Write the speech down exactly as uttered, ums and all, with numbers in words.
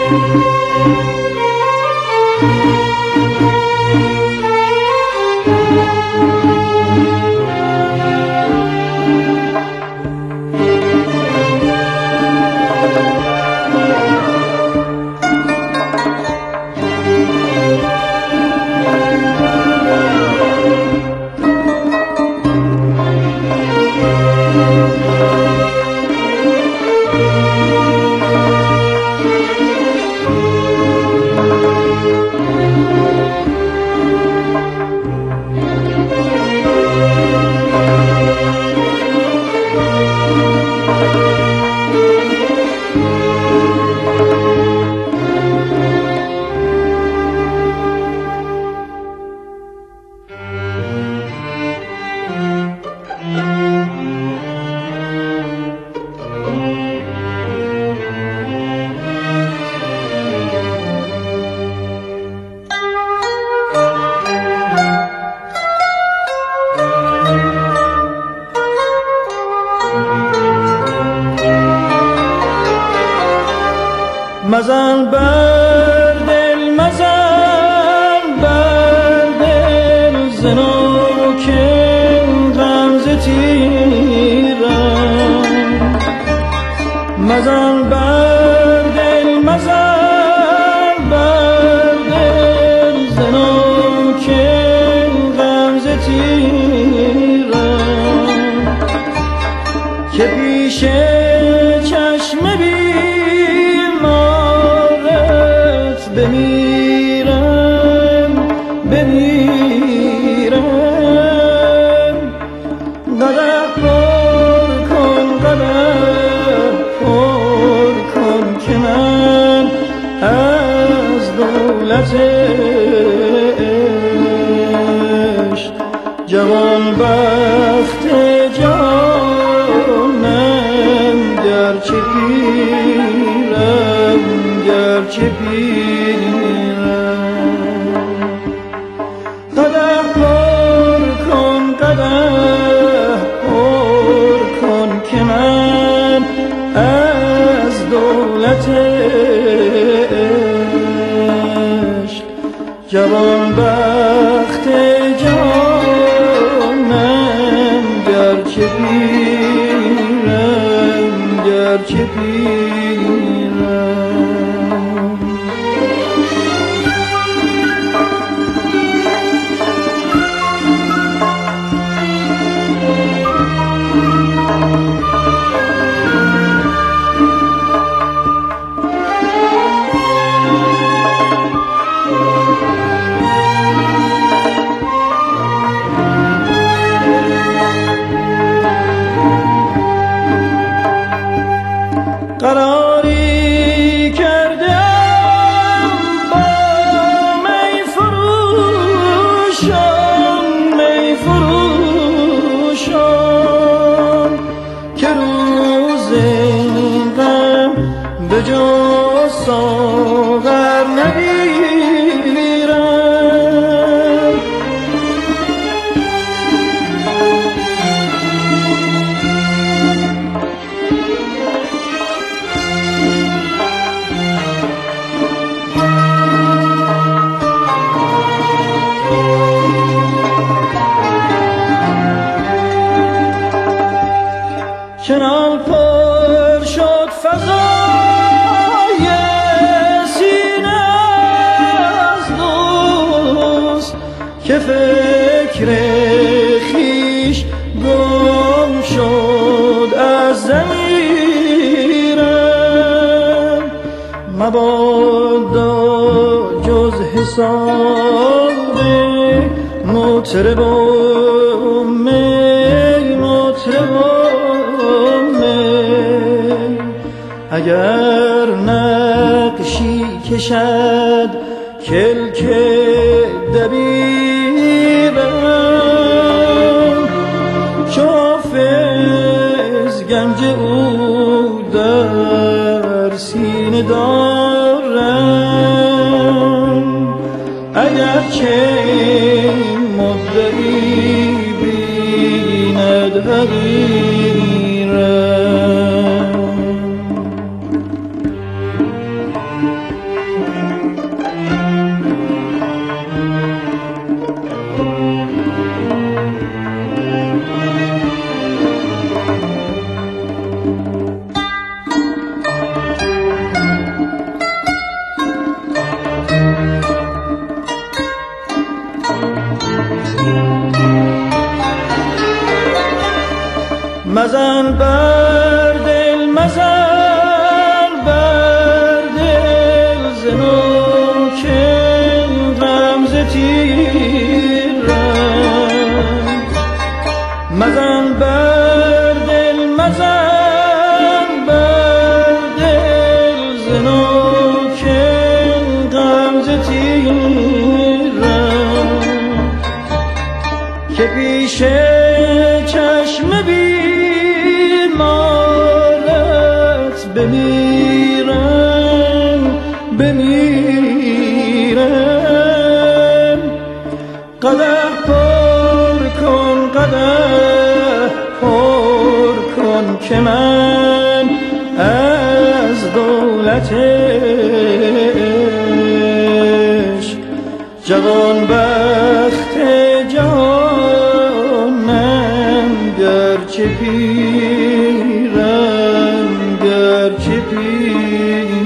مزن بر دل مزن بر دل زنو که غمزه تیرم مزن بر دل مزن بر دل زنو که غمزه تیرم که پیش چشم بمیرم بمیرم قدح پر کن قدح پر کن که من از دولت عشق جوان بخت جانم گرچه پیرم گرچه پیرم قدح پر کن قدح پر کن که من از دولت عشق جوان بخت جانم گرچه پیرم گرچه پیرم قراری کردم با می فروشان می فروشان که روز غم به جز ساغر نگیرم چنان پر شد فضای سینه از دوست که فکر خویش گم شد از ضمیرم مبادا جز حساب مطرب و می مطرب و اگر نقشی کشد کلک دبیرم چو حافظ گنج او در سینه دارم اگرچه مدعی بیند حقیرم مزن بر دل مزن بر دل زنون که غمز تیرم مزن بر دل مزن بر دل زنون که غمز تیرم که پیش چشم بیمارت بمیرم بمیرم قدح پر کن قدح پر کن که من از دولتش جوان بخت جانم گرچه پیرم گرچه پیرم